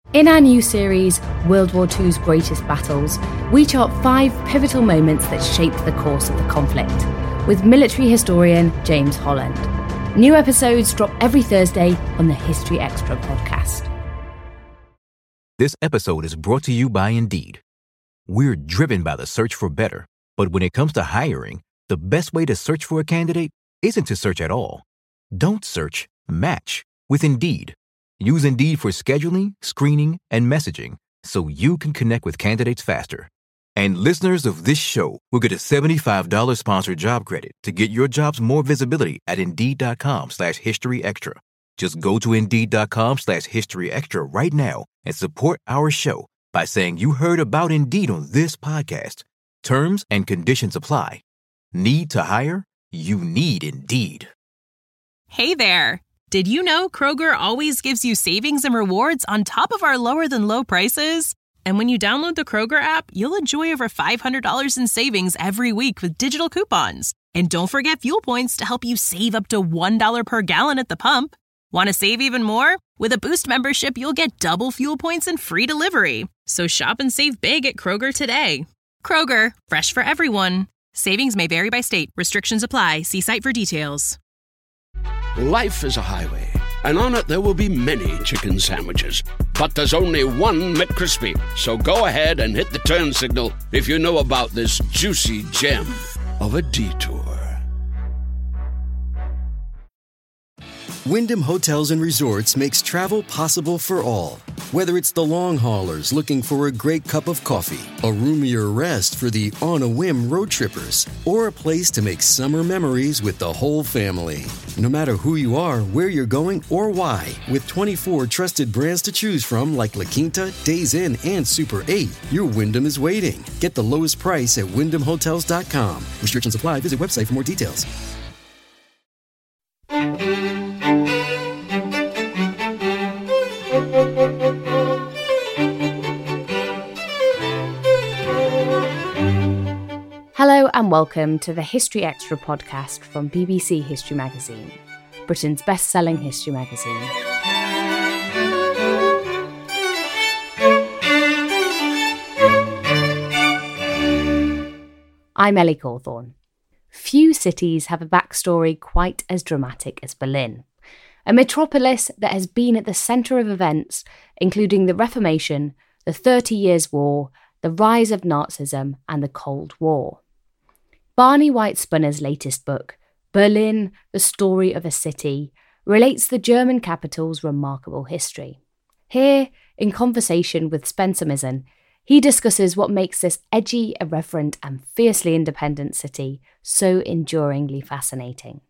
In our new series, World War II's Greatest Battles, we chart 5 pivotal moments that shaped the course of the conflict, with military historian James Holland. New episodes drop every Thursday on the History Extra podcast. This episode is brought to you by Indeed. We're driven by the search for better, but when it comes to hiring, the best way to search for a candidate isn't to search at all. Don't search, match with Indeed. Use Indeed for scheduling, screening, and messaging so you can connect with candidates faster. And listeners of this show will get a $75 sponsored job credit to get your jobs more visibility at Indeed.com/historyextra. Just go to Indeed.com/historyextra right now and support our show by saying you heard about Indeed on this podcast. Terms and conditions apply. Need to hire? You need Indeed. Hey there. Did you know Kroger always gives you savings and rewards on top of our lower-than-low prices? And when you download the Kroger app, you'll enjoy over $500 in savings every week with digital coupons. And don't forget fuel points to help you save up to $1 per gallon at the pump. Want to save even more? With a Boost membership, you'll get double fuel points and free delivery. So shop and save big at Kroger today. Kroger, fresh for everyone. Savings may vary by state. Restrictions apply. See site for details. Life is a highway, and on it there will be many chicken sandwiches. But there's only one McCrispy. So go ahead and hit the turn signal if you know about this juicy gem of a detour. Wyndham Hotels and Resorts makes travel possible for all. Whether it's the long haulers looking for a great cup of coffee, a roomier rest for the on-a-whim road trippers, or a place to make summer memories with the whole family. No matter who you are, where you're going, or why, with 24 trusted brands to choose from like La Quinta, Days Inn, and Super 8, your Wyndham is waiting. Get the lowest price at WyndhamHotels.com. Restrictions apply. Visit website for more details. Hello and welcome to the History Extra podcast from BBC History Magazine, Britain's best-selling history magazine. I'm Ellie Cawthorne. Few cities have a backstory quite as dramatic as Berlin, a metropolis that has been at the centre of events including the Reformation, the 30 Years' War, the rise of Nazism and the Cold War. Barney White Spunner's latest book, Berlin, The Story of a City, relates the German capital's remarkable history. Here, in conversation with Spencer Mizzen, he discusses what makes this edgy, irreverent and fiercely independent city so enduringly fascinating.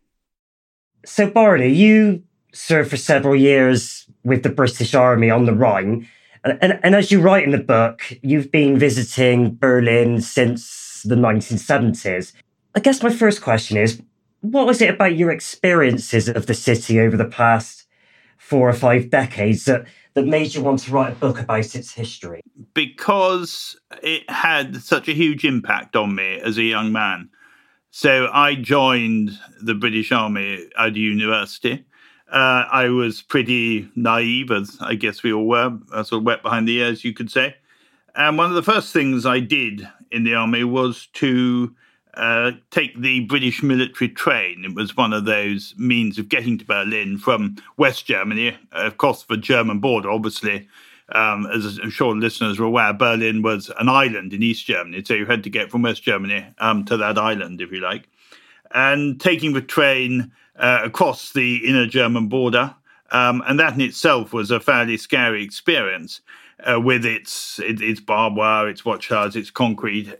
So Barney, you served for several years with the British Army on the Rhine. And as you write in the book, you've been visiting Berlin since the 1970s. I guess my first question is, what was it about your experiences of the city over the past 4 or 5 decades that made you want to write a book about its history? Because it had such a huge impact on me as a young man. So I joined the British Army at university. I was pretty naive, as I guess we all were, sort of wet behind the ears, you could say. And one of the first things I did in the army was to take the British military train. It was one of those means of getting to Berlin from West Germany, across the German border, obviously. As I'm sure listeners are aware, Berlin was an island in East Germany, so you had to get from West Germany to that island, if you like. And taking the train across the inner German border, and that in itself was a fairly scary experience. With its barbed wire, its watchtowers, its concrete,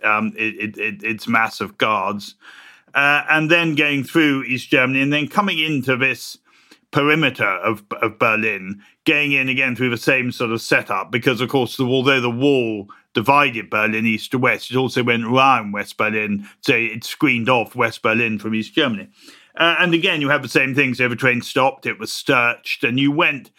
its massive guards, and then going through East Germany and then coming into this perimeter of Berlin, going in again through the same sort of setup, because, of course, although the wall divided Berlin east to west, it also went around West Berlin, so it screened off West Berlin from East Germany. And again, you have the same thing. So the train stopped, it was searched, and you went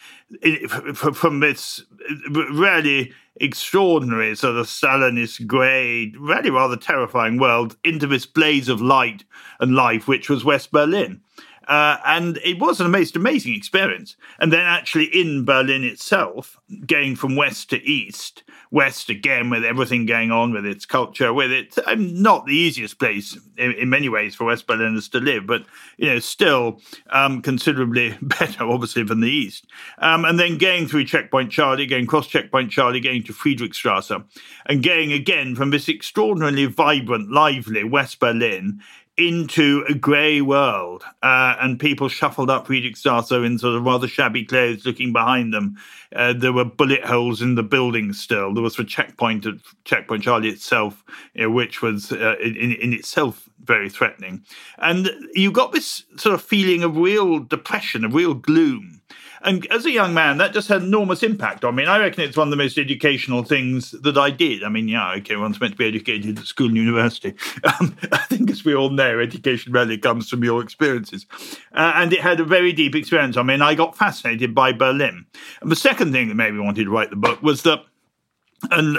from this really extraordinary sort of Stalinist grey, really rather terrifying world into this blaze of light and life, which was West Berlin. And it was an amazing experience. And then actually in Berlin itself, going from west to east, west again with everything going on with its culture, with it, not the easiest place in many ways for West Berliners to live, but still considerably better, obviously, than the east. And then going through Checkpoint Charlie, going cross Checkpoint Charlie, going to Friedrichstrasse, and going again from this extraordinarily vibrant, lively West Berlin into a grey world, and people shuffled up Friedrichstrasse in sort of rather shabby clothes, looking behind them. There were bullet holes in the buildings still. There was the checkpoint at Checkpoint Charlie itself, which was in itself very threatening. And you got this sort of feeling of real depression, of real gloom. And as a young man, that just had enormous impact on me. And I reckon it's one of the most educational things that I did. I mean, one's meant to be educated at school and university. I think, as we all know, education rarely comes from your experiences. And it had a very deep experience on me. And I got fascinated by Berlin. And the second thing that made me wanted to write the book was that, and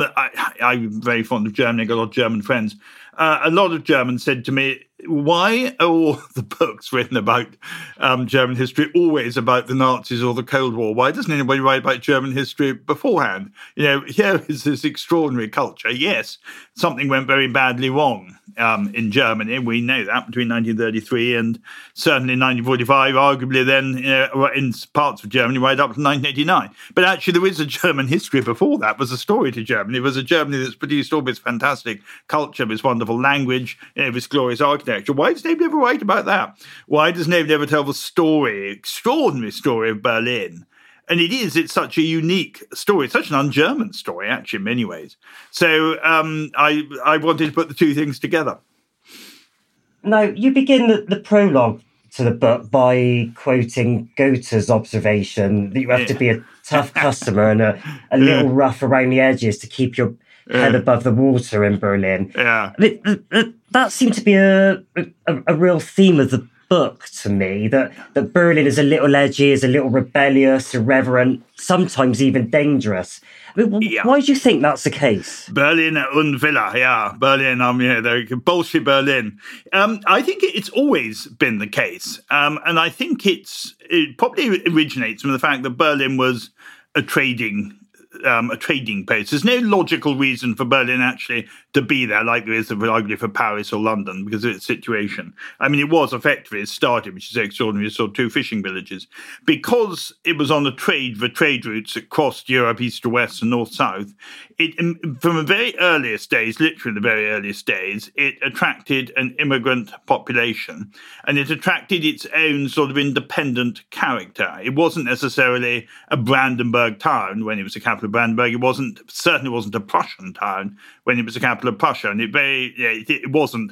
I'm very fond of Germany, I've got a lot of German friends. A lot of Germans said to me, why are all the books written about German history always about the Nazis or the Cold War? Why doesn't anybody write about German history beforehand? Here is this extraordinary culture. Yes, something went very badly wrong in Germany. We know that between 1933 and certainly 1945, arguably then in parts of Germany right up to 1989. But actually there is a German history before that. Was a story to Germany. It was a Germany that's produced all this fantastic culture, this wonderful language, this glorious architecture. Why does nobody ever write about that? Why does nobody ever tell the story, extraordinary story of Berlin? And it's such a unique story. It's such an un-German story, actually, in many ways. So I wanted to put the two things together. Now, you begin the prologue to the book by quoting Goethe's observation that you have to be a tough customer and a little rough around the edges to keep your head above the water in Berlin. Yeah. That seemed to be a real theme of the book to me, that Berlin is a little edgy, is a little rebellious, irreverent, sometimes even dangerous. Why do you think that's the case? Berlin und Villa, Berlin, bullshit Berlin. I think it's always been the case. And I think it probably originates from the fact that Berlin was a trading post. There's no logical reason for Berlin actually to be there like there is arguably for Paris or London because of its situation. I mean, it was effectively, it started, which is extraordinary, sort of two fishing villages. Because it was on the trade routes that crossed Europe east to west and north-south, from the very earliest days, literally the very earliest days, it attracted an immigrant population and it attracted its own sort of independent character. It wasn't necessarily a Brandenburg town when it was the capital of Brandenburg. It certainly wasn't a Prussian town when it was the capital of Prussia, and it wasn't.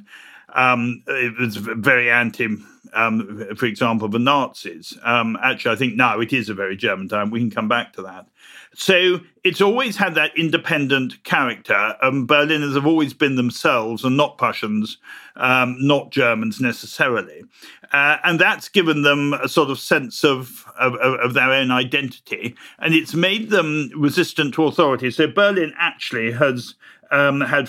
It was very anti, for example, the Nazis. Actually, I think now it is a very German town. We can come back to that. So it's always had that independent character. Berliners have always been themselves and not Prussians, not Germans necessarily. And that's given them a sort of sense of their own identity. And it's made them resistant to authority. So Berlin actually has had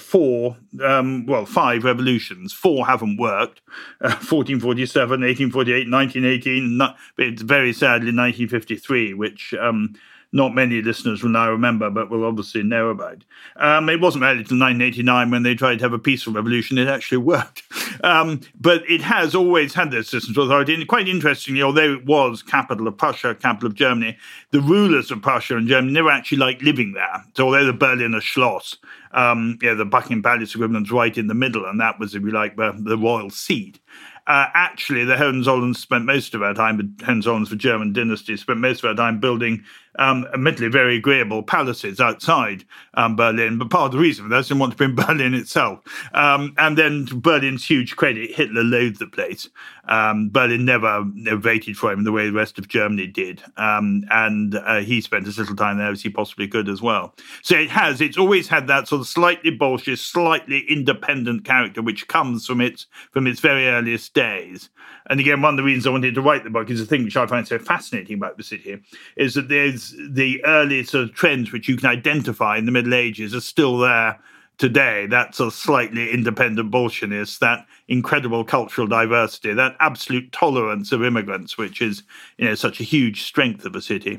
five revolutions. 4 haven't worked. 1447, 1848, 1918, it's very sadly 1953, which not many listeners will now remember, but will obviously know about. It wasn't really until 1989 when they tried to have a peaceful revolution it actually worked. But it has always had this resistance to authority. And quite interestingly, although it was capital of Prussia, capital of Germany, the rulers of Prussia and Germany never actually liked living there. So although the Berliner Schloss, the Buckingham Palace equivalent's right in the middle, and that was, if you like, the royal seat. Actually, the Hohenzollerns spent most of our time, the Hohenzollerns, the German dynasty, spent most of our time building admittedly very agreeable palaces outside Berlin. But part of the reason for that is they wanted to be in Berlin itself. And then to Berlin's huge credit, Hitler loathed the place. Berlin never voted for him the way the rest of Germany did. And he spent as little time there as he possibly could as well. So it's always had that sort of slightly Bolshevik, slightly independent character, which comes from its very earliest days. And again, one of the reasons I wanted to write the book is the thing which I find so fascinating about the city is that there's the early sort of trends which you can identify in the Middle Ages are still there today, that sort of slightly independent Bolshevinist, that incredible cultural diversity, that absolute tolerance of immigrants, which is, such a huge strength of a city.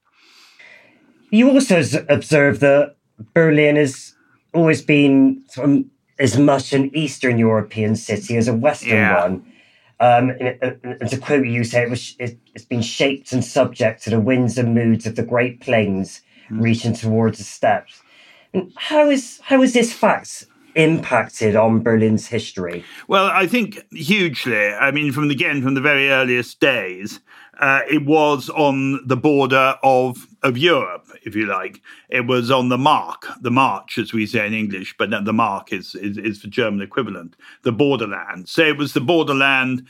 You also observe that Berlin has always been sort of as much an Eastern European city as a Western one. And to quote you, say it's been shaped and subject to the winds and moods of the Great Plains, reaching towards the steppes. And how is this fact impacted on Berlin's history? Well, I think hugely. I mean, from the very earliest days, it was on the border of Europe, if you like. It was on the march, as we say in English, but the mark is the German equivalent, the borderland. So it was the borderland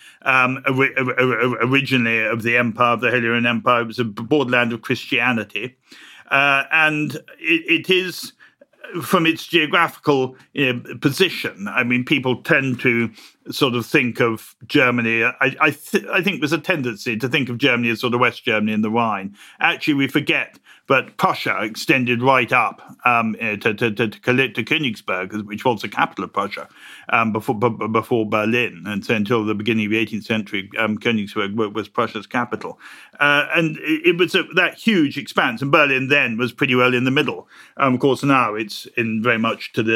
originally of the Empire, of the Holy Roman Empire. It was a borderland of Christianity. And it is, from its geographical position, I mean, people tend to sort of think of Germany. I think there's a tendency to think of Germany as sort of West Germany and the Rhine. Actually, we forget that Prussia extended right up to Königsberg, which was the capital of Prussia, before Berlin. And so until the beginning of the 18th century, Königsberg was Prussia's capital. And it was that huge expanse. And Berlin then was pretty well in the middle. Of course, now it's in very much to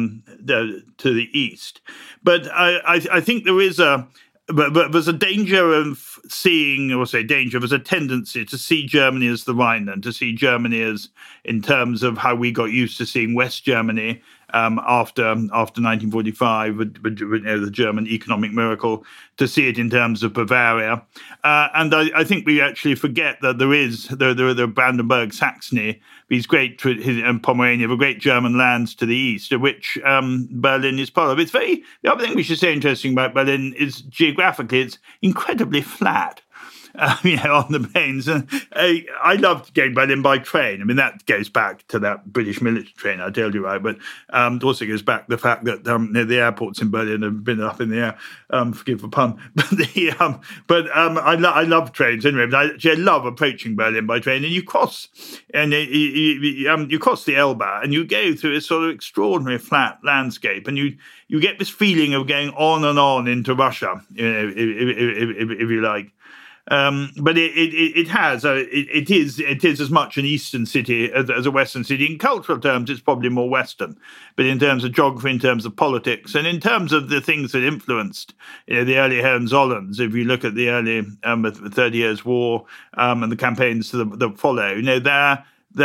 the east. But I think there is there's a danger of there's a tendency to see Germany as the Rhineland, to see Germany as, in terms of how we got used to seeing West Germany after 1945, the German economic miracle, to see it in terms of Bavaria. And I think we actually forget that there is the Brandenburg, Saxony, these great, and Pomerania, the great German lands to the east, of which Berlin is part of. The other thing we should say interesting about Berlin is geographically, it's incredibly flat. On the plains. I loved going Berlin by train. I mean, that goes back to that British military train I told you about, but it also goes back to the fact that the airports in Berlin have been up in the air. Forgive the pun, I love trains anyway. But I love approaching Berlin by train, and you cross the Elbe, and you go through this sort of extraordinary flat landscape, and you get this feeling of going on and on into Russia, if you like. But it is as much an eastern city as a western city. In cultural terms, it's probably more western, but in terms of geography, in terms of politics, and in terms of the things that influenced the early Hohenzollerns, if you look at the early 30 Years' War and the campaigns that follow, the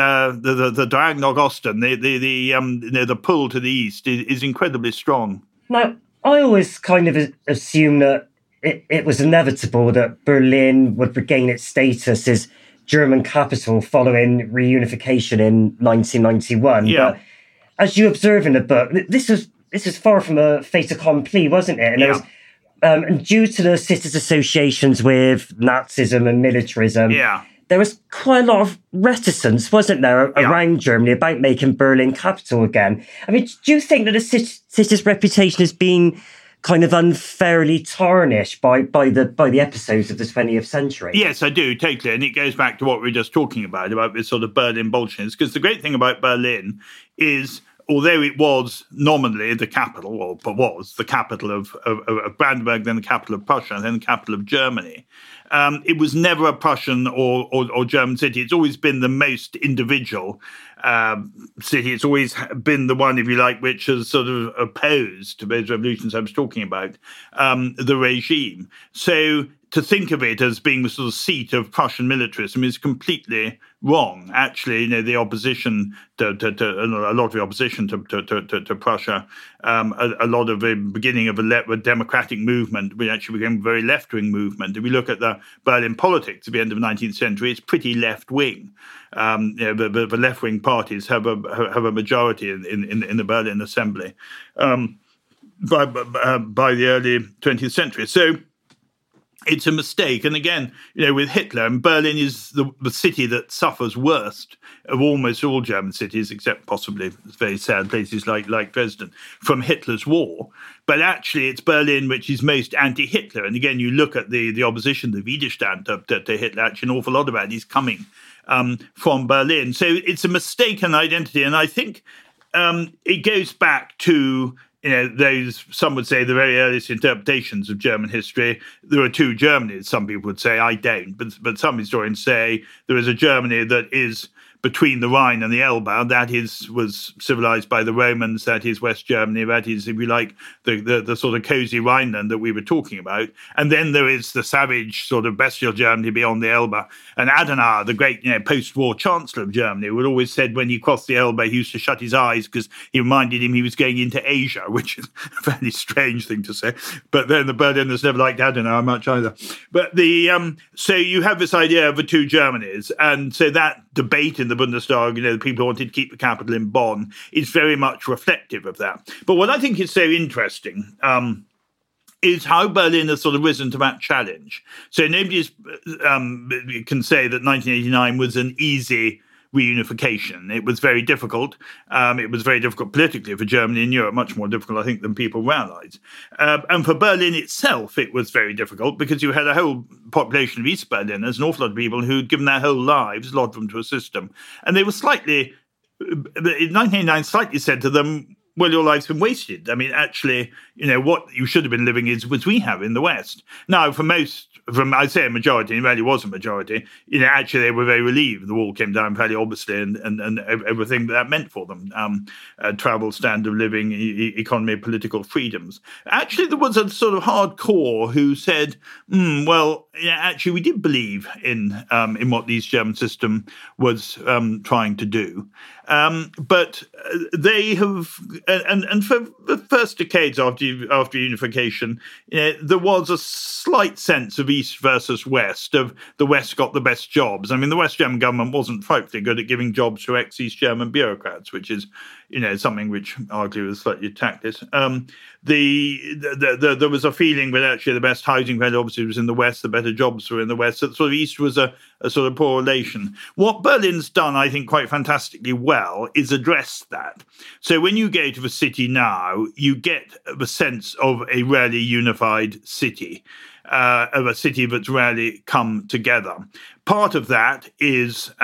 Drang Osten, the pull to the east is incredibly strong. Now, I always kind of assume that it was inevitable that Berlin would regain its status as German capital following reunification in 1991. Yeah. But as you observe in the book, this was far from a fait accompli, wasn't it? And it was, and due to the city's associations with Nazism and militarism, there was quite a lot of reticence, wasn't there, around Germany about making Berlin capital again? I mean, do you think that the city's reputation has been kind of unfairly tarnished by the episodes of the 20th century? Yes, I do, totally. And it goes back to what we were just talking about this sort of Berlin Bolshevism. Because the great thing about Berlin is, although it was nominally the capital, was the capital of Brandenburg, then the capital of Prussia, and then the capital of Germany, it was never a Prussian or German city. It's always been the most individual city. It's always been the one, if you like, which has sort of opposed to those revolutions I was talking about, the regime. So to think of it as being the sort of seat of Prussian militarism is completely wrong. Actually, the opposition to a lot of the opposition to Prussia, a lot of the beginning of a democratic movement, which actually became a very left-wing movement. If we look at the Berlin politics at the end of the 19th century, it's pretty left-wing. The left-wing parties have a majority in the Berlin Assembly by the early 20th century. So it's a mistake. And again, with Hitler, and Berlin is the city that suffers worst of almost all German cities, except possibly very sad places like Dresden, from Hitler's war. But actually, it's Berlin which is most anti-Hitler. And again, you look at the opposition, the Widerstand to Hitler, actually an awful lot of that is coming from Berlin. So it's a mistaken identity. And I think it goes back to, those, some would say, the very earliest interpretations of German history. There are two Germanys, some people would say. I don't, but some historians say there is a Germany that is between the Rhine and the Elbe. That was civilized by the Romans. That is West Germany. That is, if you like, the sort of cozy Rhineland that we were talking about. And then there is the savage sort of bestial Germany beyond the Elbe. And Adenauer, the great post-war chancellor of Germany, would always said when he crossed the Elbe, he used to shut his eyes because he reminded him he was going into Asia, which is a fairly strange thing to say. But then the Berliners never liked Adenauer much either. But so you have this idea of the two Germanys. And so that debate in the Bundestag, the people who wanted to keep the capital in Bonn, is very much reflective of that. But what I think is so interesting is how Berlin has sort of risen to that challenge. So nobody can say that 1989 was an easy reunification. It was very difficult. It was very difficult politically for Germany and Europe, much more difficult, I think, than people realize. And for Berlin itself, it was very difficult because you had a whole population of East Berliners, an awful lot of people who'd given their whole lives, a lot of them to a system. And they were in 1989, slightly said to them, well, your life's been wasted. I mean, actually, what you should have been living is what we have in the West. Now, I'd say a majority, it really was a majority, actually they were very relieved. The wall came down fairly obviously and everything that meant for them. Travel, standard of living, economy, political freedoms. Actually, there was a sort of hardcore who said, actually, we did believe in what the East German system was trying to do. But they have, and for the first decades after unification, there was a slight sense of East versus West, of the West got the best jobs. I mean, the West German government wasn't frightfully good at giving jobs to ex-East German bureaucrats, which is, something which arguably was slightly tactless. There was a feeling that actually the best housing value obviously was in the West, the better jobs were in the West. So sort of East was a sort of poor relation. What Berlin's done, I think, quite fantastically well is address that. So when you go to the city now, you get the sense of a rarely unified city. Of a city that's rarely come together. Part of that is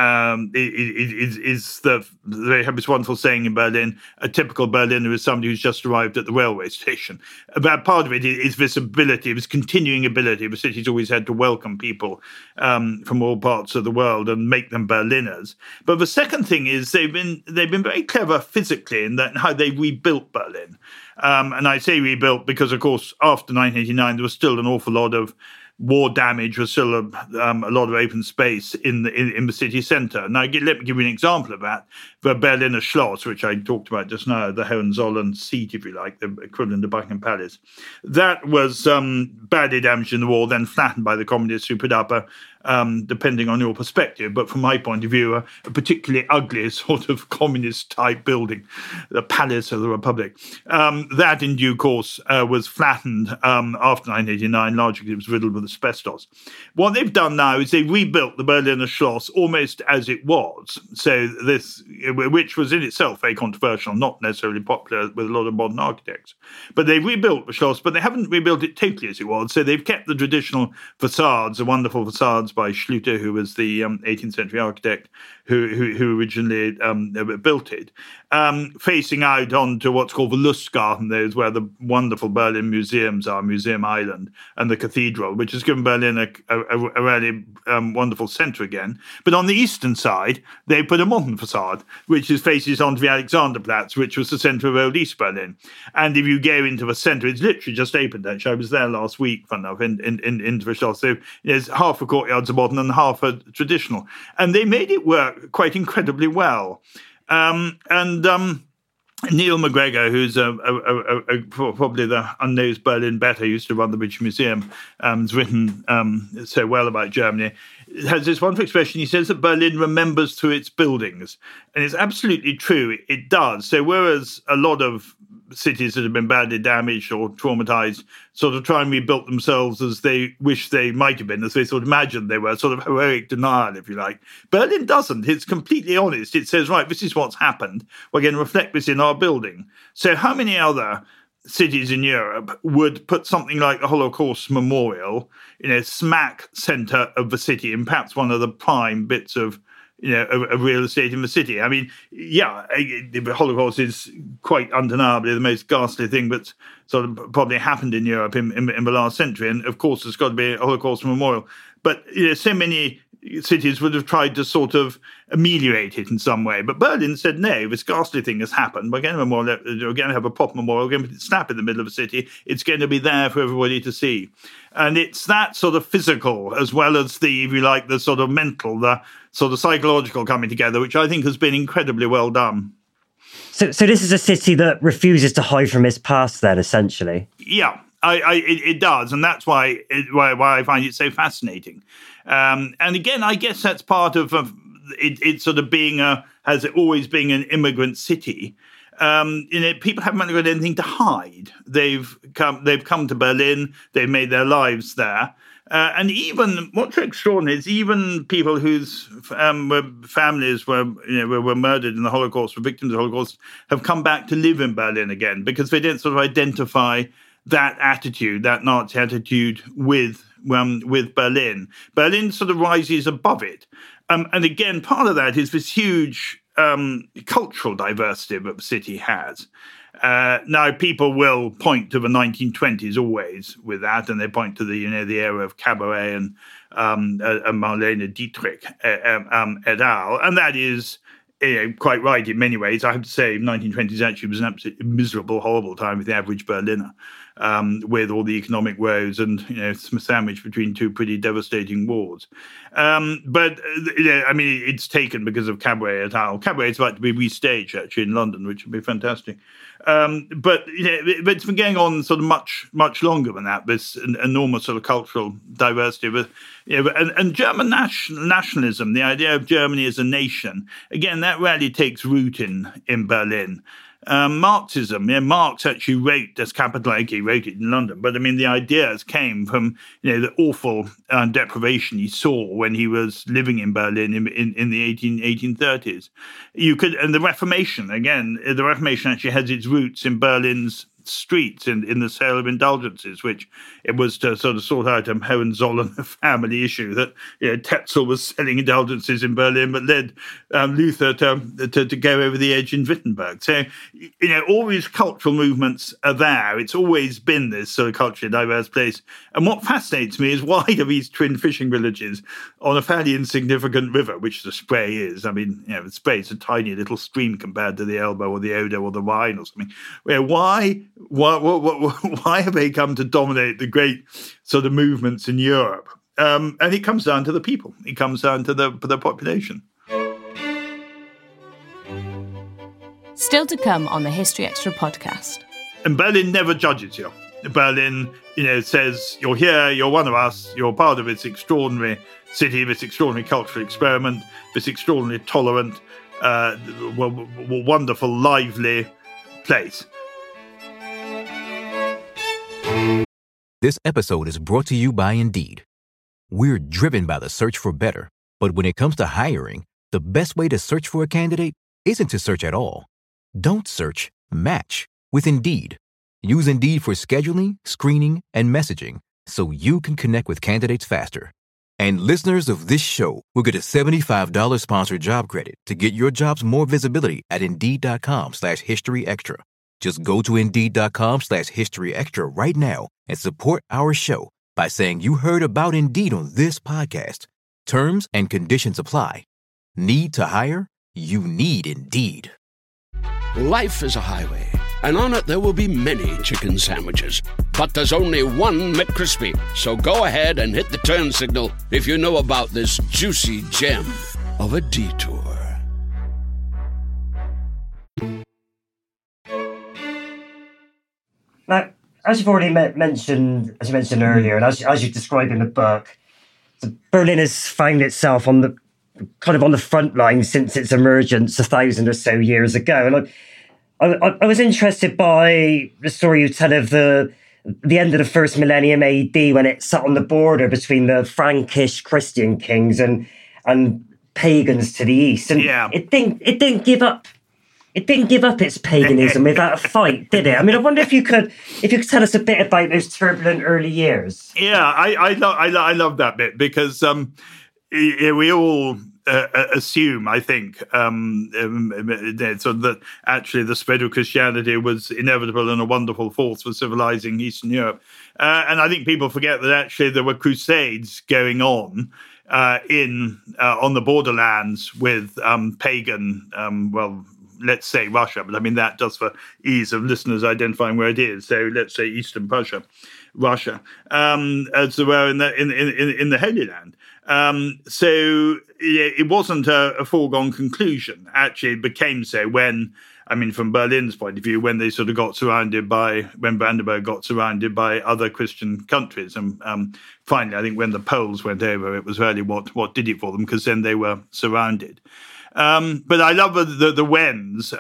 they have this wonderful saying in Berlin, a typical Berliner is somebody who's just arrived at the railway station. But part of it is this ability, this continuing ability. The city's always had to welcome people from all parts of the world and make them Berliners. But the second thing is they've been very clever physically in that how they rebuilt Berlin. And I say rebuilt because, of course, after 1989, there was still an awful lot of war damage, was still a lot of open space in the city centre. Now, let me give you an example of that. The Berliner Schloss, which I talked about just now, the Hohenzollern seat, if you like, the equivalent of Buckingham Palace, that was badly damaged in the war, then flattened by the communists who put up depending on your perspective, but from my point of view, a particularly ugly sort of communist-type building, the Palace of the Republic. That, in due course, was flattened after 1989, largely because it was riddled with asbestos. What they've done now is they've rebuilt the Berliner Schloss almost as it was, so this, which was in itself very controversial, not necessarily popular with a lot of modern architects. But they've rebuilt the Schloss, but they haven't rebuilt it totally as it was, so they've kept the traditional facades, the wonderful facades by Schluter, who was the 18th century architect who originally built it, facing out onto what's called the Lustgarten. There's where the wonderful Berlin museums are, Museum Island, and the cathedral, which has given Berlin a really wonderful centre again. But on the eastern side, they put a modern facade, which faces onto the Alexanderplatz, which was the centre of old East Berlin. And if you go into the centre, it's literally just opened, actually. I was there last week, fun enough, into the Schloss. So there's half the courtyards are modern and half are traditional. And they made it work quite incredibly well. Neil McGregor, who's probably the unknows Berlin better, used to run the British Museum, has written so well about Germany, has this wonderful expression. He says that Berlin remembers through its buildings. And it's absolutely true. It does. So whereas a lot of cities that have been badly damaged or traumatized sort of try and rebuild themselves as they wish they might have been, as they sort of imagined they were, sort of heroic denial, if you like. Berlin doesn't. It's completely honest. It says, right, this is what's happened. We're going to reflect this in our building. So how many other cities in Europe would put something like the Holocaust Memorial in a smack centre of the city, and perhaps one of the prime bits of a real estate in the city. I mean, the Holocaust is quite undeniably the most ghastly thing that's sort of probably happened in Europe in the last century. And of course, there's got to be a Holocaust memorial. But so many cities would have tried to sort of ameliorate it in some way. But Berlin said, no, this ghastly thing has happened. We're going to have a proper memorial. We're going to put it slap in the middle of the city. It's going to be there for everybody to see. And it's that sort of physical as well as the, if you like, the sort of mental, the sort of psychological coming together, which I think has been incredibly well done. So this is a city that refuses to hide from its past then, essentially? Yeah. It does, and that's why I find it so fascinating. And again, I guess that's part of it sort of being has always been an immigrant city. People haven't got anything to hide. They've come to Berlin. They've made their lives there. And even what's extraordinary is even people whose families were murdered in the Holocaust, were victims of the Holocaust, have come back to live in Berlin again because they don't sort of identify that attitude, that Nazi attitude with Berlin. Berlin sort of rises above it. And again, part of that is this huge cultural diversity that the city has. Now, people will point to the 1920s always with that, and they point to the era of Cabaret and Marlene Dietrich et al. And that is quite right in many ways. I have to say, 1920s actually was an absolutely miserable, horrible time with the average Berliner, with all the economic woes and sandwiched between two pretty devastating wars. But it's taken because of Cabaret et al. Cabaret is about to be restaged actually in London, which would be fantastic. But it's been going on sort of much longer than that. This enormous sort of cultural diversity, and German nationalism, the idea of Germany as a nation, again, that rarely takes root in Berlin. Marxism, Marx actually wrote Das Kapital, he wrote it in London, but I mean the ideas came from the awful deprivation he saw when he was living in Berlin in the 1830s. And the Reformation, again, the Reformation actually has its roots in Berlin's streets in the sale of indulgences, which it was to sort of sort out a Hohenzollern family issue that Tetzel was selling indulgences in Berlin, but led Luther to go over the edge in Wittenberg. So all these cultural movements are there. It's always been this sort of culturally diverse place. And what fascinates me is why do these twin fishing villages on a fairly insignificant river, which the Spree is? I mean, the Spree is a tiny little stream compared to the Elbe or the Oder or the Rhine or something. Why have they come to dominate the great sort of movements in Europe? And it comes down to the people. It comes down to the population. Still to come on the History Extra podcast. And Berlin never judges you. Berlin, says, you're here, you're one of us, you're part of this extraordinary city, this extraordinary cultural experiment, this extraordinarily tolerant, wonderful, lively place. This episode is brought to you by Indeed. We're driven by the search for better, but when it comes to hiring, the best way to search for a candidate isn't to search at all. Don't search, match with Indeed. Use Indeed for scheduling, screening, and messaging so you can connect with candidates faster. And listeners of this show will get a $75 sponsored job credit to get your jobs more visibility at Indeed.com/HistoryExtra. Just go to Indeed.com/HistoryExtra right now and support our show by saying you heard about Indeed on this podcast. Terms and conditions apply. Need to hire? You need Indeed. Life is a highway, and on it there will be many chicken sandwiches. But there's only one McCrispy. So go ahead and hit the turn signal if you know about this juicy gem of a detour. Now, as you've already mentioned earlier, and as you described in the book, Berlin has found itself on the front line since its emergence 1,000 or so years ago. And I was interested by the story you tell of the end of the first millennium AD, when it sat on the border between the Frankish Christian kings and pagans to the east. And it didn't give up. It didn't give up its paganism without a fight, did it? I mean, I wonder if you could tell us a bit about those turbulent early years. Yeah, I love that bit because we all assume, I think, so that actually the spread of Christianity was inevitable and a wonderful force for civilizing Eastern Europe. And I think people forget that actually there were crusades going on on the borderlands with pagan, let's say Russia, but I mean that just for ease of listeners identifying where it is. So let's say Eastern Prussia, Russia, as there were in the Holy Land. So it wasn't a foregone conclusion. Actually, it became so when, I mean, from Berlin's point of view, when they sort of when Brandenburg got surrounded by other Christian countries. And finally, I think when the Poles went over, it was really what did it for them, because then they were surrounded. But I love the Wends,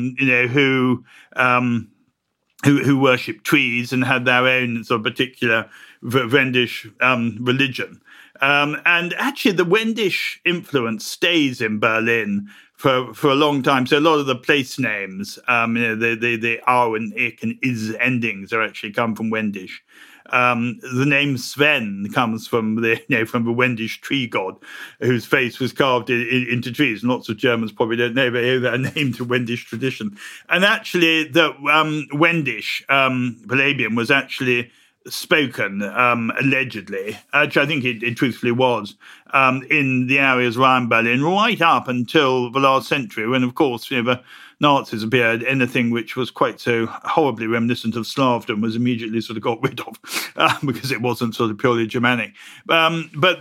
who worship trees and had their own sort of particular Wendish religion. And actually, the Wendish influence stays in Berlin for a long time. So a lot of the place names, the R and Ik and Is endings are actually come from Wendish. The name Sven comes from the Wendish tree god, whose face was carved into trees. And lots of Germans probably don't know, but they owe that name to Wendish tradition. And actually, the Wendish Palladium was actually spoken, allegedly, which I think it truthfully was, in the areas around Berlin, right up until the last century, when, of course, the Nazis appeared. Anything which was quite so horribly reminiscent of Slavdom was immediately sort of got rid of, because it wasn't sort of purely Germanic. But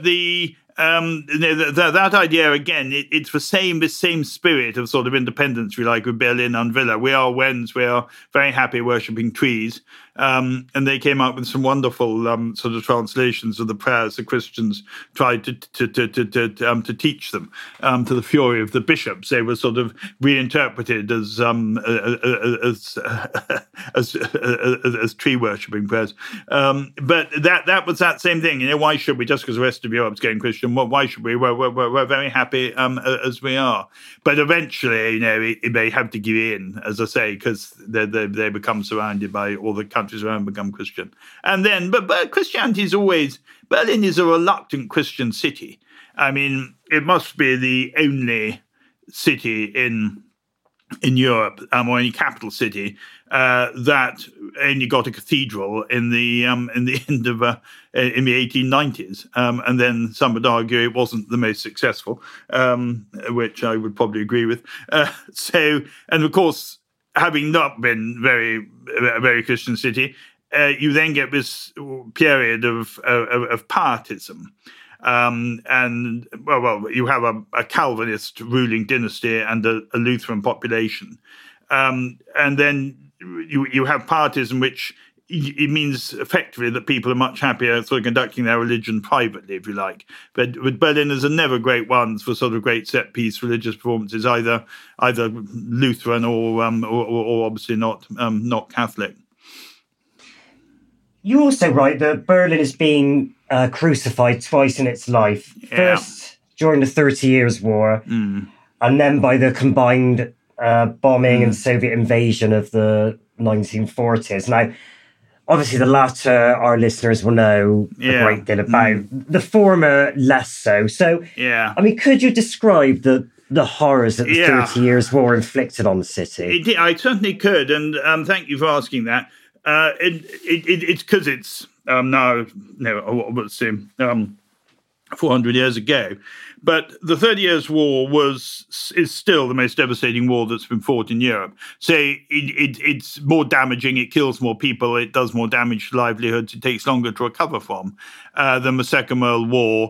that idea, again, it's the same spirit of sort of independence, we like, with Berlin and Villa. We are Wends, we are very happy worshipping trees. And they came up with some wonderful sort of translations of the prayers the Christians tried to teach them, to the fury of the bishops. They were sort of reinterpreted as tree worshipping prayers. But that was that same thing. Why should we, just because the rest of Europe's going Christian? Why should we? We're very happy as we are. But eventually, it may have to give in, as I say, because they become surrounded by all the countries around, become Christian. And then, but Christianity is always, Berlin is a reluctant Christian city. I mean, it must be the only city in Europe, or any capital city, that only got a cathedral in the end of in the 1890s, and then some would argue it wasn't the most successful, which I would probably agree with. And of course, having not been a very Christian city, you then get this period of pietism. And you have a Calvinist ruling dynasty and a Lutheran population. And then you have pietism, which it means effectively that people are much happier sort of conducting their religion privately, if you like. But Berliners are never great ones for sort of great set-piece religious performances, either Lutheran or obviously not Catholic. You also write that Berlin is being crucified twice in its life. Yeah. First, during the 30 Years' War, and then by the combined bombing and Soviet invasion of the 1940s. Now, obviously, the latter our listeners will know a great deal about. The former, less so. So, I mean, could you describe the horrors that the 30 Years' War inflicted on the city? I certainly could, and thank you for asking that. It's because it's now, 400 years ago. But the 30 Years' War is still the most devastating war that's been fought in Europe. So it's more damaging, it kills more people, it does more damage to livelihoods, it takes longer to recover from than the Second World War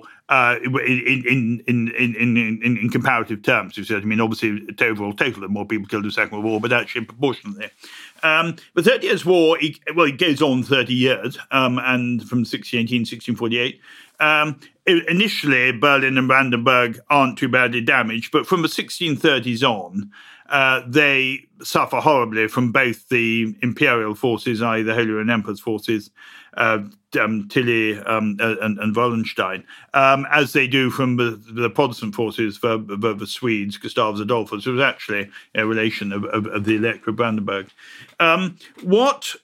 in comparative terms. I mean, obviously, total more people killed in the Second World War, but actually proportionately. The 30 Years' War, it goes on 30 years, and from 1618 to 1648. Initially, Berlin and Brandenburg aren't too badly damaged, but from the 1630s on, they suffer horribly from both the imperial forces, i.e. the Holy Roman Emperor's forces, Tilly and Wallenstein, as they do from the Protestant forces for the Swedes, Gustavus Adolphus, who was actually a relation of the Elector of Brandenburg. What's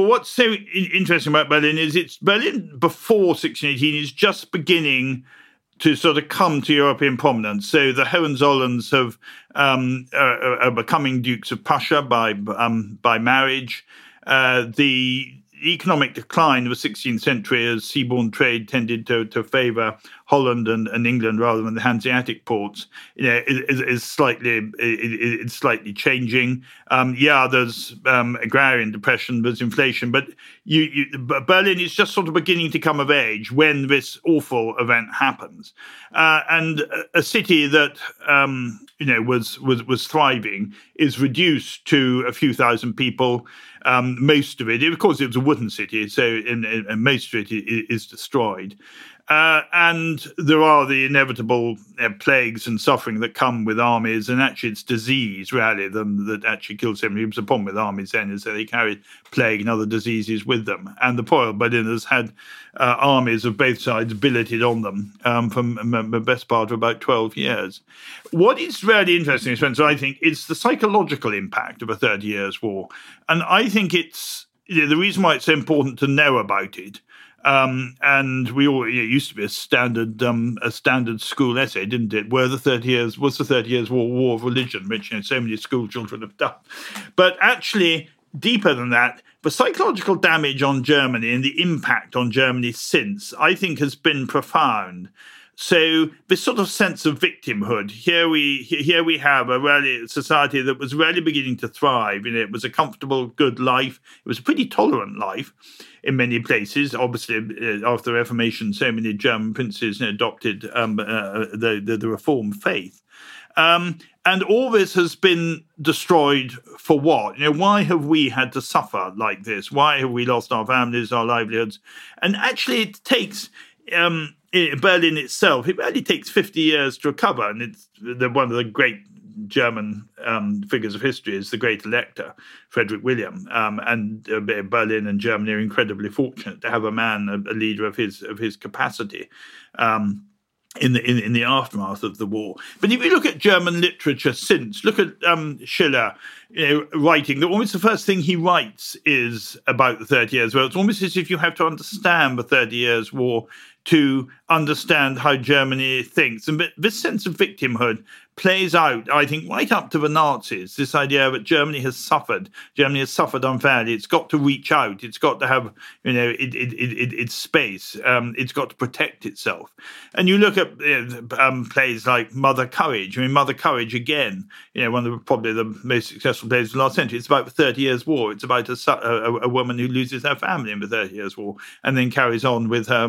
so interesting about Berlin is Berlin before 1618 is just beginning to sort of come to European prominence. So the Hohenzollerns are becoming Dukes of Prussia by marriage. The economic decline of the 16th century, as seaborne trade tended to favour Holland and England rather than the Hanseatic ports, is slightly changing. There's agrarian depression, there's inflation, but Berlin is just sort of beginning to come of age when this awful event happens, and a city that was thriving is reduced to a few thousand people. Most of it, of course, it was a wooden city, so most of it is destroyed. And there are the inevitable plagues and suffering that come with armies, and actually it's disease, really, that actually kills them. The problem with armies then is that they carried plague and other diseases with them. And the poor Berliners had armies of both sides billeted on them for the best part of about 12 years. What is really interesting, Spencer, I think, is the psychological impact of a 30 Years' War. And I think it's the reason why it's so important to know about it. And we all, it used to be a standard school essay, didn't it? Was the 30 Years' War of religion, which so many school children have done. But actually, deeper than that, the psychological damage on Germany and the impact on Germany since, I think, has been profound. So this sort of sense of victimhood, here we have a society that was really beginning to thrive. It was a comfortable, good life. It was a pretty tolerant life in many places. Obviously, after the Reformation, so many German princes adopted the Reformed faith. And all this has been destroyed for what? Why have we had to suffer like this? Why have we lost our families, our livelihoods? And actually, it takes Berlin itself, it only takes 50 years to recover. And it's one of the great German figures of history is the great elector, Frederick William. And Berlin and Germany are incredibly fortunate to have a man, a leader of his capacity. In the aftermath of the war. But if you look at German literature since, look at Schiller, writing, that almost the first thing he writes is about the 30 Years' War. It's almost as if you have to understand the 30 Years' War to understand how Germany thinks. And this sense of victimhood plays out, I think, right up to the Nazis, this idea that Germany has suffered unfairly. It's got to reach out. It's got to have, its space. It's got to protect itself. And you look at plays like Mother Courage. Mother Courage, again, one of probably the most successful plays of the last century. It's about the 30 Years' War. It's about a woman who loses her family in the 30 Years' War and then carries on with her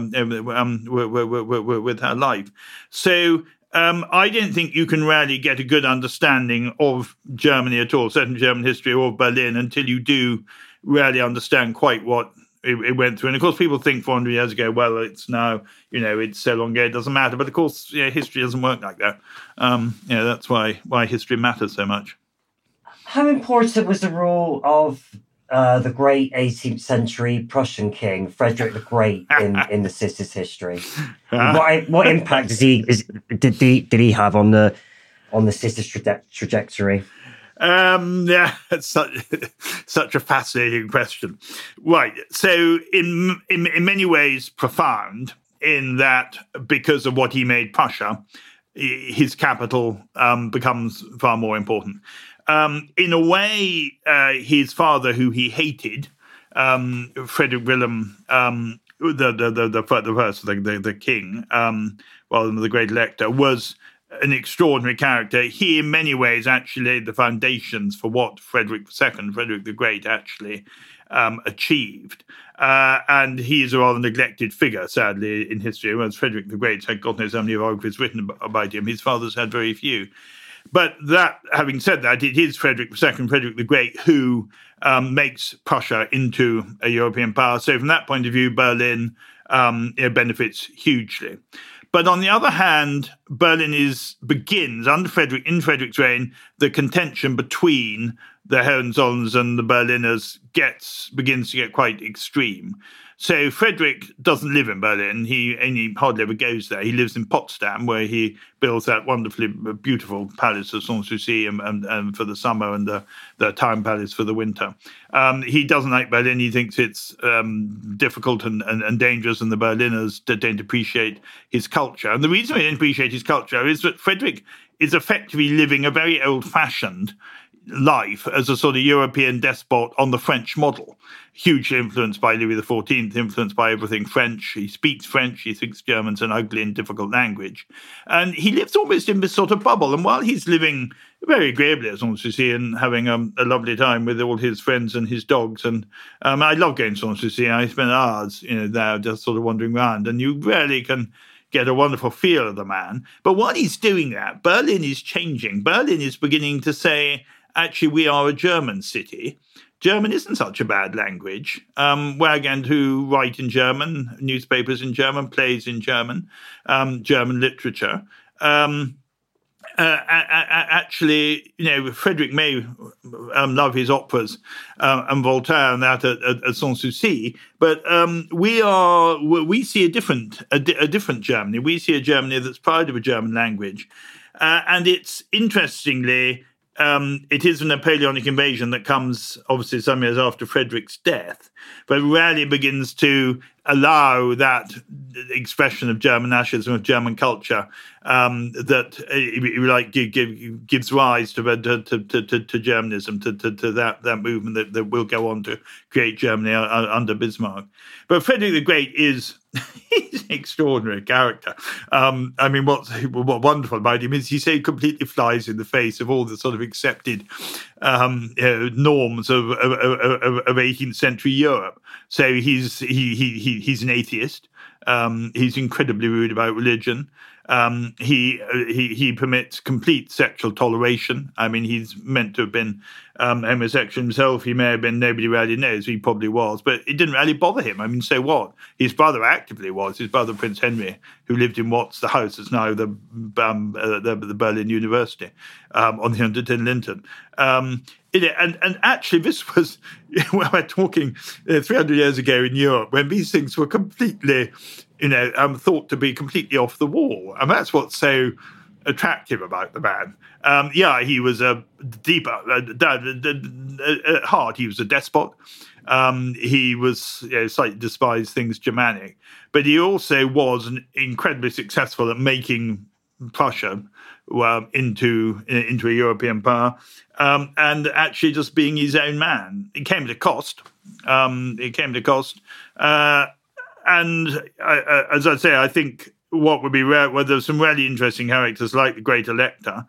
with her life. So I don't think you can really get a good understanding of Germany at all, certainly German history or Berlin, until you do really understand quite what it went through. And of course, people think 400 years ago, well, it's now, it's so long ago, it doesn't matter. But of course, history doesn't work like that. That's why history matters so much. How important was the role of the great 18th century Prussian king, Frederick the Great, in the Sisters' history? What impact did he have on the Sisters' trajectory? It's such a fascinating question. Right. So in many ways profound, in that because of what he made Prussia, his capital becomes far more important. In a way, his father, who he hated, Frederick William, the king, rather than the great elector, was an extraordinary character. He, in many ways, actually laid the foundations for what Frederick II, Frederick the Great, actually achieved. And he is a rather neglected figure, sadly, in history. Whereas Frederick the Great had God knows how many biographies written about him. His father's had very few. But that, having said that, it is Frederick II, Frederick the Great, who makes Prussia into a European power. So from that point of view, Berlin benefits hugely. But on the other hand, Berlin begins, in Frederick's reign, the contention between the Hohenzollerns and the Berliners begins to get quite extreme. So Frederick doesn't live in Berlin. He hardly ever goes there. He lives in Potsdam, where he builds that wonderfully beautiful palace of Sanssouci and for the summer, and the town palace for the winter. He doesn't like Berlin. He thinks it's difficult and dangerous, and the Berliners don't appreciate his culture. And the reason they don't appreciate his culture is that Frederick is effectively living a very old-fashioned life as a sort of European despot on the French model, hugely influenced by Louis XIV, influenced by everything French. He speaks French. He thinks German's an ugly and difficult language. And he lives almost in this sort of bubble. And while he's living very agreeably at Sanssouci and having a lovely time with all his friends and his dogs, and I love going to Sanssouci. I spend hours, there just sort of wandering around, and you really can get a wonderful feel of the man. But while he's doing that, Berlin is changing. Berlin is beginning to say, actually, we are a German city. German isn't such a bad language. We're going to write in German, newspapers in German, plays in German, German literature. Actually, Frederick may love his operas and Voltaire and that at Sanssouci, but we see a different Germany. We see a Germany that's proud of a German language, and it's interestingly. It is a Napoleonic invasion that comes, obviously, some years after Frederick's death, but really begins to allow that expression of German nationalism, of German culture, that, if you like, gives rise to Germanism, to that movement that will go on to create Germany under Bismarck. But Frederick the Great he's an extraordinary character. What's wonderful about him is he so completely flies in the face of all the sort of accepted norms of 18th century Europe. So he's an atheist. He's incredibly rude about religion. He permits complete sexual toleration. He's meant to have been homosexual himself. He may have been, nobody really knows. He probably was, but it didn't really bother him. So what? His brother actively was. His brother, Prince Henry, who lived in the house that's now the Berlin University on the 110 Linden. And actually, this was, we're talking 300 years ago in Europe, when these things were completely, thought to be completely off the wall. And that's what's so attractive about the man. He was at heart, he was a despot. He was slightly despised things Germanic, but he also was incredibly successful at making Prussia into a European power, and actually just being his own man. It came to cost. And as I say, I think what would be rare, well, there's some really interesting characters like the Great Elector,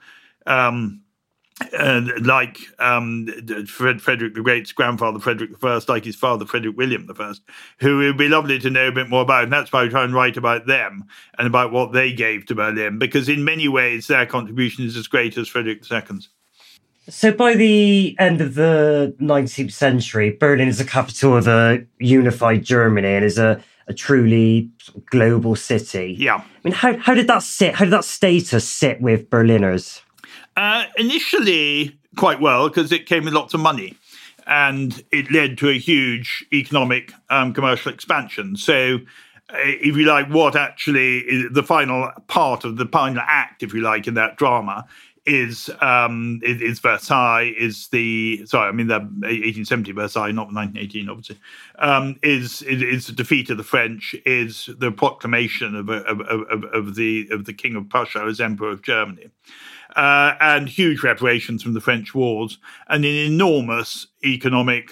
like Frederick the Great's grandfather, Frederick I, like his father, Frederick William I, who it would be lovely to know a bit more about. And that's why I try and write about them and about what they gave to Berlin, because in many ways their contribution is as great as Frederick II's. So by the end of the 19th century, Berlin is the capital of a unified Germany and is a truly global city. Yeah. How did that sit? How did that status sit with Berliners? Initially, quite well, because it came with lots of money, and it led to a huge economic, commercial expansion. So, if you like, what actually is the final part of the final act, if you like, in that drama is Versailles, the 1870 Versailles, not 1918, obviously, is the defeat of the French, is the proclamation of the King of Prussia as Emperor of Germany. And huge reparations from the French wars, and an enormous economic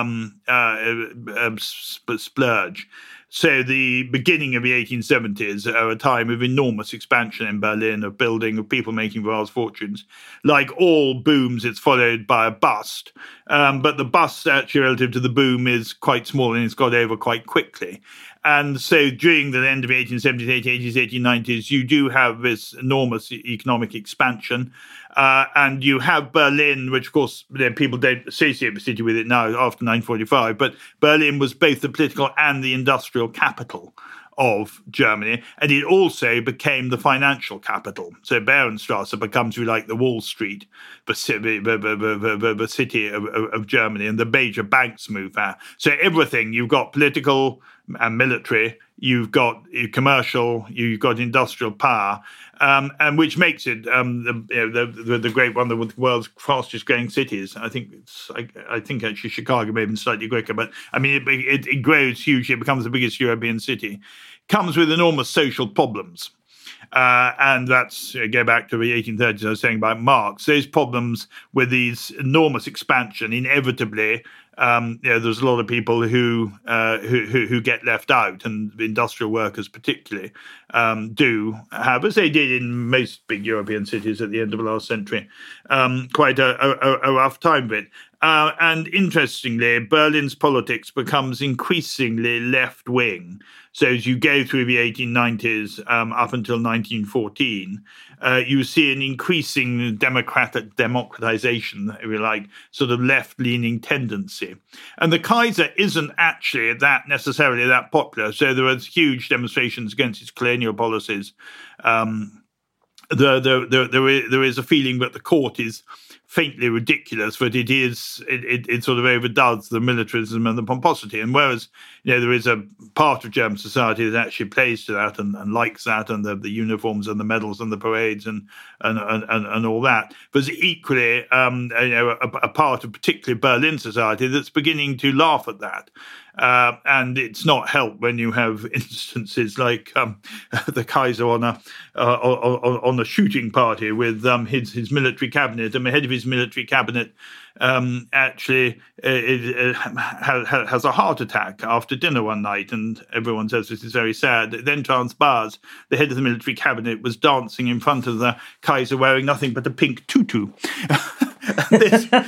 splurge. So the beginning of the 1870s are a time of enormous expansion in Berlin, of building, of people making vast fortunes. Like all booms, it's followed by a bust. But the bust, actually, relative to the boom, is quite small, and it's got over quite quickly. And so during the end of the 1870s, 1880s, 1890s, you do have this enormous economic expansion. And you have Berlin, which, of course, people don't associate the city with it now after 1945, but Berlin was both the political and the industrial capital of Germany, and it also became the financial capital. So Behrenstrasse becomes, like, the Wall Street, the city of Germany, and the major banks move there. So everything, you've got political and military. You've got commercial, you've got industrial power, and which makes it the great one of the world's fastest growing cities. I think actually Chicago may have been slightly quicker, but I mean it grows hugely. It becomes the biggest European city. Comes with enormous social problems. And that's, go back to the 1830s, I was saying about Marx, those problems with these enormous expansion, inevitably, there's a lot of people who get left out, and industrial workers particularly do have, as they did in most big European cities at the end of the last century, quite a rough time of it. And interestingly, Berlin's politics becomes increasingly left-wing. So as you go through the 1890s up until 1914, you see an increasing democratization, if you like, sort of left-leaning tendency. And the Kaiser isn't actually necessarily that popular. So there was huge demonstrations against his colonial policies. There is a feeling that the court is faintly ridiculous, but it sort of overdoes the militarism and the pomposity. And whereas there is a part of German society that actually plays to that and likes that, and the uniforms and the medals and the parades and all that, there's equally a part of particularly Berlin society that's beginning to laugh at that. And it's not helped when you have instances like the Kaiser on a shooting party with his military cabinet, and the head of his military cabinet actually has a heart attack after dinner one night, and everyone says this is very sad. It then transpires the head of the military cabinet was dancing in front of the Kaiser wearing nothing but a pink tutu. And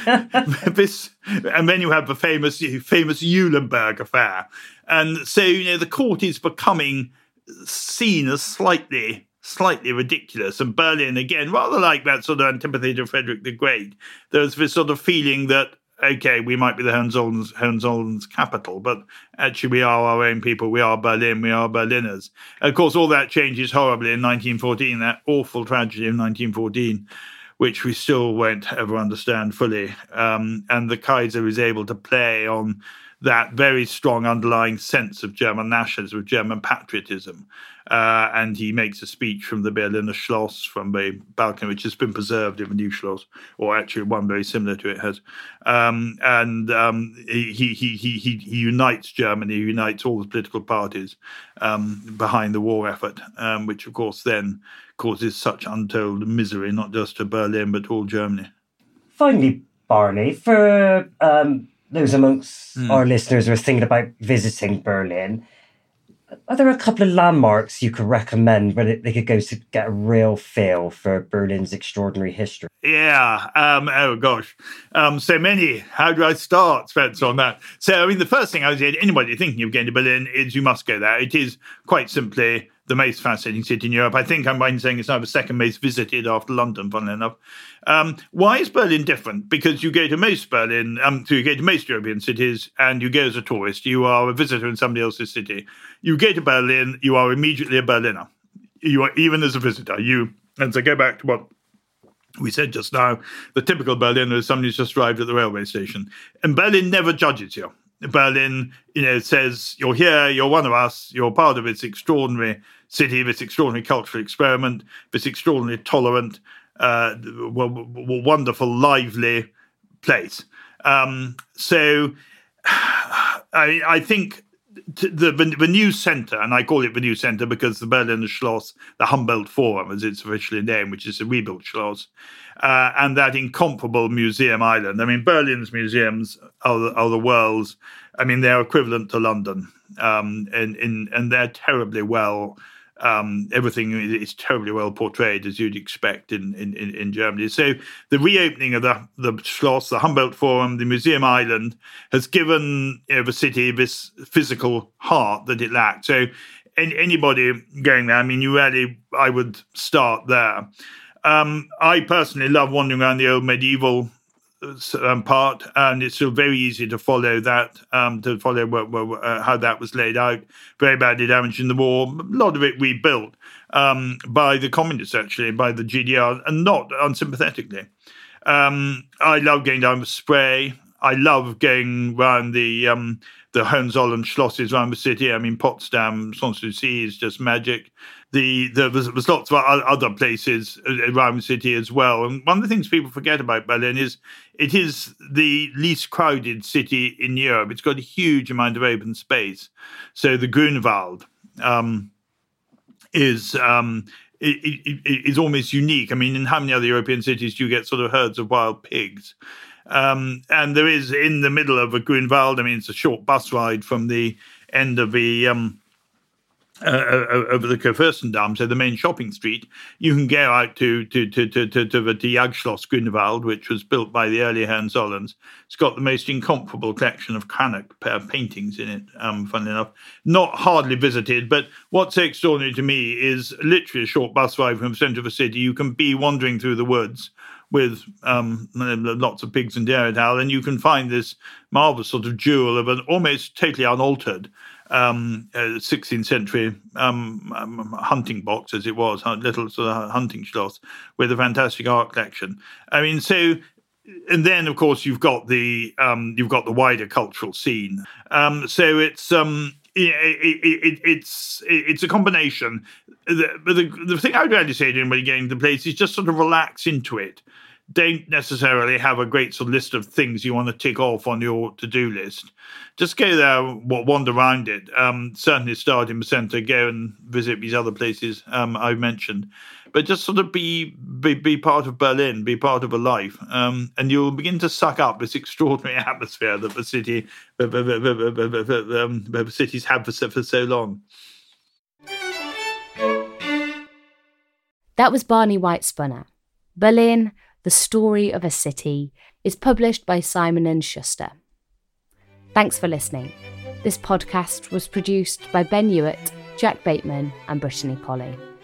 then you have the famous Eulenberg affair, and so the court is becoming seen as slightly ridiculous. And Berlin, again, rather like that sort of antipathy to Frederick the Great, there's this sort of feeling that, okay, we might be the Hohenzollerns capital, but actually we are our own people. We are Berlin. We are Berliners. And of course, all that changes horribly in 1914, that awful tragedy of 1914, which we still won't ever understand fully. And the Kaiser is able to play on that very strong underlying sense of German nationalism, of German patriotism. And he makes a speech from the Berliner Schloss, from the balcony, which has been preserved in the new Schloss, or actually one very similar to it has. He unites Germany, he unites all the political parties behind the war effort, which of course then causes such untold misery, not just to Berlin, but to all Germany. Finally, Barney, for those amongst our listeners who are thinking about visiting Berlin, are there a couple of landmarks you could recommend where they could go to get a real feel for Berlin's extraordinary history? Yeah. Oh, gosh. So many. How do I start, Spencer, on that? So, I mean, the first thing I would say to anybody thinking of going to Berlin is you must go there. It is quite simply the most fascinating city in Europe. I think I'm right in saying it's now the second most visited after London, funnily enough. Why is Berlin different? Because you go to most European cities and you go as a tourist. You are a visitor in somebody else's city. You go to Berlin, you are immediately a Berliner. You are, even as a visitor. And so go back to what we said just now, the typical Berliner is somebody who's just arrived at the railway station. And Berlin never judges you. Berlin, says you're here, you're one of us, you're part of its extraordinary city, this extraordinary cultural experiment, this extraordinarily tolerant, wonderful, lively place. So I think the new centre, and I call it the new centre because the Berliner Schloss, the Humboldt Forum, as it's officially named, which is a rebuilt Schloss, and that incomparable museum island. I mean, Berlin's museums are the world's. I mean, they're equivalent to London, and they're terribly well. Everything is terribly well portrayed, as you'd expect in Germany. So the reopening of the Schloss, the Humboldt Forum, the Museum Island has given the city this physical heart that it lacked. So anybody going there, I mean, I would start there. I personally love wandering around the old medieval part, and it's still very easy to follow that, how that was laid out. Very badly damaged in the war, a lot of it rebuilt by the communists, actually, by the GDR, and not unsympathetically. I love going down the Spree. I love going around the Hohenzollern Schlosses around the city. I mean, Potsdam, Sanssouci is just magic. There's lots of other places around the city as well. And one of the things people forget about Berlin is it is the least crowded city in Europe. It's got a huge amount of open space. So the Grunewald is almost unique. I mean, in how many other European cities do you get sort of herds of wild pigs? And there is, in the middle of a Grunewald, I mean, it's a short bus ride from the end of the over the Kurfürstendamm, so the main shopping street. You can go out to the Jagdschloss Grunewald, which was built by the early Hohenzollerns. It's got the most incomparable collection of Cranach paintings in it, funnily enough. Not hardly visited, but what's extraordinary to me is literally a short bus ride from the centre of a city. You can be wandering through the woods with lots of pigs and dairy towel, and you can find this marvellous sort of jewel of an almost totally unaltered 16th century hunting box, as it was, a little sort of hunting schloss with a fantastic art collection. I mean, so, and then of course you've got the wider cultural scene. So it's it's a combination. The thing I would really say to anybody getting to the place is just sort of relax into it. Don't necessarily have a great sort of list of things you want to tick off on your to-do list. Just go there, wander around it. Certainly start in the centre, go and visit these other places I've mentioned. But just sort of be part of Berlin, be part of a life. And you'll begin to suck up this extraordinary atmosphere that the cities have for so long. That was Barney White-Spunner. Berlin, The Story of a City is published by Simon & Schuster. Thanks for listening. This podcast was produced by Ben Hewitt, Jack Bateman and Brittany Polly.